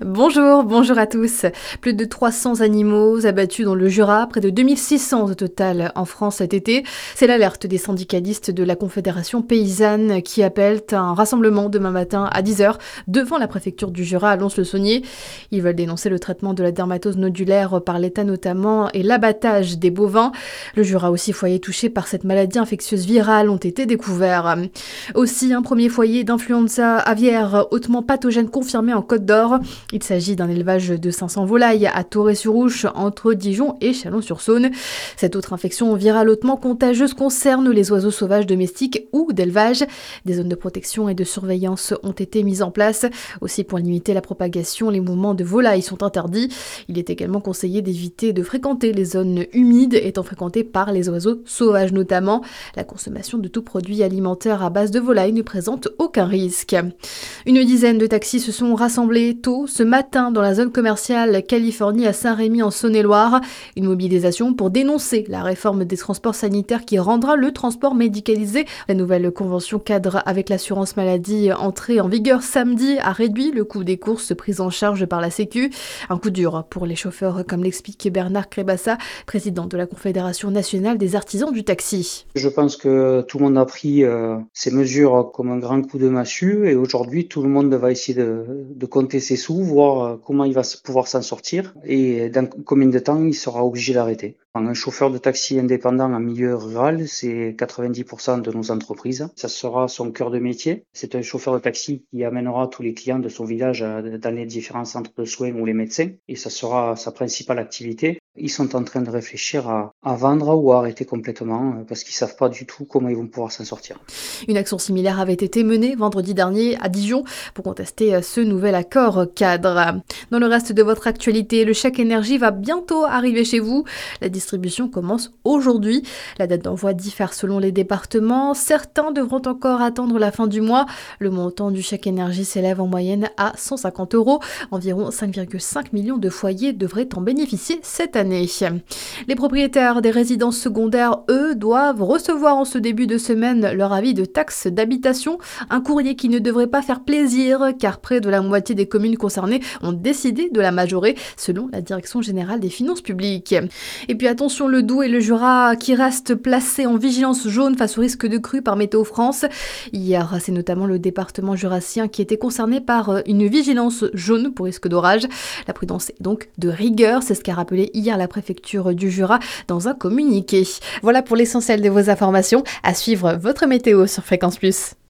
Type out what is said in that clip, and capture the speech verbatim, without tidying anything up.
Bonjour, bonjour à tous. Plus de trois cents animaux abattus dans le Jura, près de deux mille six cents au total en France cet été. C'est l'alerte des syndicalistes de la Confédération paysanne qui appellent à un rassemblement demain matin à dix heures devant la préfecture du Jura à Lons-le-Saunier. Ils veulent dénoncer le traitement de la dermatose nodulaire par l'État notamment et l'abattage des bovins. Le Jura aussi, foyer touché par cette maladie infectieuse virale, ont été découverts. Aussi, un premier foyer d'influenza aviaire hautement pathogène confirmé en Côte d'Or. Il s'agit d'un élevage de cinq cents volailles à Torrey-sur-Ouche, entre Dijon et Chalon-sur-Saône. Cette autre infection virale hautement contagieuse concerne les oiseaux sauvages domestiques ou d'élevage. Des zones de protection et de surveillance ont été mises en place. Aussi, pour limiter la propagation, les mouvements de volailles sont interdits. Il est également conseillé d'éviter de fréquenter les zones humides étant fréquentées par les oiseaux sauvages notamment. La consommation de tout produit alimentaire à base de volailles ne présente aucun risque. Une dizaine de taxis se sont rassemblés tôt ce matin dans la zone commerciale Californie à Saint-Rémy en Saône-et-Loire. Une mobilisation pour dénoncer la réforme des transports sanitaires qui rendra le transport médicalisé. La nouvelle convention cadre avec l'assurance maladie entrée en vigueur samedi a réduit le coût des courses prises en charge par la Sécu. Un coup dur pour les chauffeurs, comme l'explique Bernard Crébassa, président de la Confédération nationale des artisans du taxi. Je pense que tout le monde a pris euh, ces mesures comme un grand coup de massue et aujourd'hui tout le monde va essayer de, de compter ses sous, voir euh, comment il va pouvoir s'en sortir et dans combien de temps il sera obligé d'arrêter. Un chauffeur de taxi indépendant en milieu rural, c'est quatre-vingt-dix pour cent de nos entreprises. Ça sera son cœur de métier. C'est un chauffeur de taxi qui amènera tous les clients de son village dans les différents centres de soins ou les médecins et ça sera sa principale activité. Ils sont en train de réfléchir à, à vendre ou à arrêter complètement parce qu'ils savent pas du tout comment ils vont pouvoir s'en sortir. Une action similaire avait été menée vendredi dernier à Dijon pour contester ce nouvel accord cadre. Dans le reste de votre actualité, le chèque énergie va bientôt arriver chez vous. La distribution commence aujourd'hui. La date d'envoi diffère selon les départements. Certains devront encore attendre la fin du mois. Le montant du chèque énergie s'élève en moyenne à cent cinquante euros. Environ cinq virgule cinq millions de foyers devraient en bénéficier cette année. Les propriétaires des résidences secondaires, eux, doivent recevoir en ce début de semaine leur avis de taxe d'habitation. Un courrier qui ne devrait pas faire plaisir car près de la moitié des communes concernées ont décidé de la majorer selon la Direction générale des finances publiques. Et puis attention, le Doubs et le Jura qui restent placés en vigilance jaune face au risque de crue par Météo France. Hier, c'est notamment le département jurassien qui était concerné par une vigilance jaune pour risque d'orage. La prudence est donc de rigueur, c'est ce qu'a rappelé hier la préfecture du Jura dans un communiqué. Voilà pour l'essentiel de vos informations. À suivre votre météo sur Fréquence Plus.